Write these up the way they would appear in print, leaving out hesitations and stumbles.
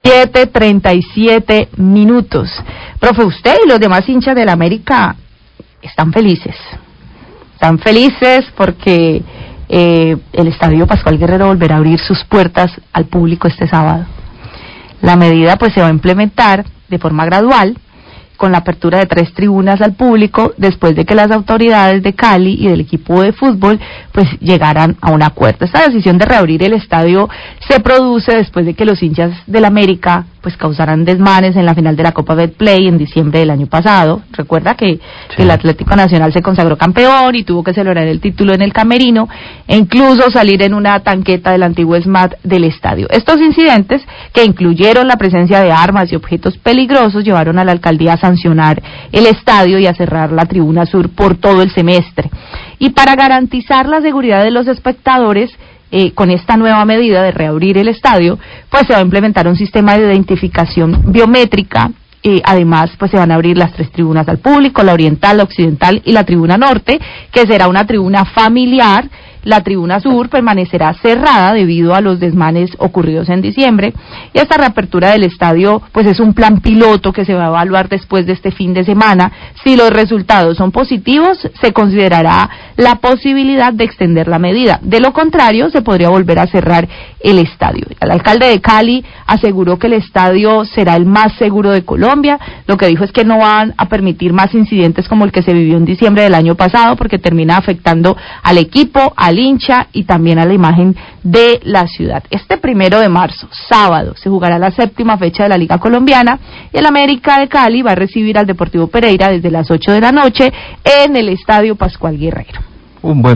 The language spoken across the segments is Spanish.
7:37. Profe, usted y los demás hinchas del América están felices. Están felices porque el Estadio Pascual Guerrero volverá a abrir sus puertas al público este sábado. La medida pues se va a implementar de forma gradual, con la apertura de 3 tribunas al público, después de que las autoridades de Cali y del equipo de fútbol pues llegaran a un acuerdo. Esta decisión de reabrir el estadio se produce después de que los hinchas del América pues causaran desmanes en la final de la Copa Betplay en diciembre del año pasado. Recuerda que el Atlético Nacional se consagró campeón y tuvo que celebrar el título en el camerino e incluso salir en una tanqueta del antiguo SMAT del estadio. Estos incidentes, que incluyeron la presencia de armas y objetos peligrosos, llevaron a la alcaldía a sancionar el estadio y a cerrar la tribuna sur por todo el semestre. Y para garantizar la seguridad de los espectadores, con esta nueva medida de reabrir el estadio, pues se va a implementar un sistema de identificación biométrica. Además, pues se van a abrir las 3 tribunas al público, la oriental, la occidental y la tribuna norte, que será una tribuna familiar. La tribuna sur permanecerá cerrada debido a los desmanes ocurridos en diciembre, y esta reapertura del estadio pues es un plan piloto que se va a evaluar después de este fin de semana. Si los resultados son positivos, se considerará la posibilidad de extender la medida. De lo contrario, se podría volver a cerrar el estadio. El alcalde de Cali aseguró que el estadio será el más seguro de Colombia. Lo que dijo es que no van a permitir más incidentes como el que se vivió en diciembre del año pasado, porque termina afectando al equipo, al hincha y también a la imagen de la ciudad. Este 1 de marzo, sábado, se jugará la 7ª fecha de la Liga Colombiana y el América de Cali va a recibir al Deportivo Pereira desde las 8 de la noche en el Estadio Pascual Guerrero. Una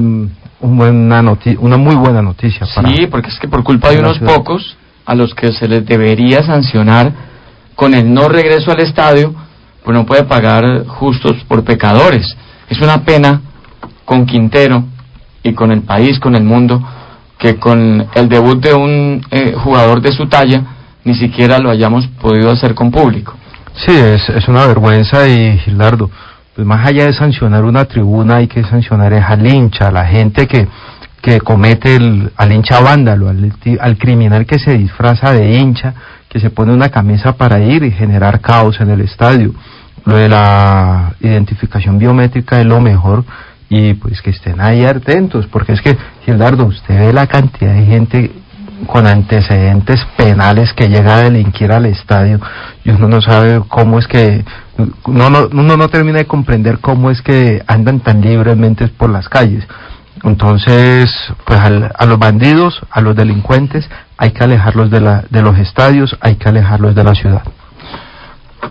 muy buena noticia. Sí, porque es que por culpa de unos pocos a los que se les debería sancionar con el no regreso al estadio, pues no puede pagar justos por pecadores. Es una pena con Quintero y con el país, con el mundo, que con el debut de un jugador de su talla ni siquiera lo hayamos podido hacer con público. Sí, es una vergüenza. Y Gildardo, pues más allá de sancionar una tribuna, hay que sancionar al hincha, a la gente que comete al hincha vándalo, al criminal que se disfraza de hincha, que se pone una camisa para ir y generar caos en el estadio. Lo de la identificación biométrica es lo mejor, y pues que estén ahí atentos, porque es que, Gildardo, usted ve la cantidad de gente con antecedentes penales que llega a delinquir al estadio, y uno no sabe cómo es que, uno no termina de comprender cómo es que andan tan libremente por las calles. Entonces, pues a los bandidos, a los delincuentes, hay que alejarlos de los estadios, hay que alejarlos de la ciudad.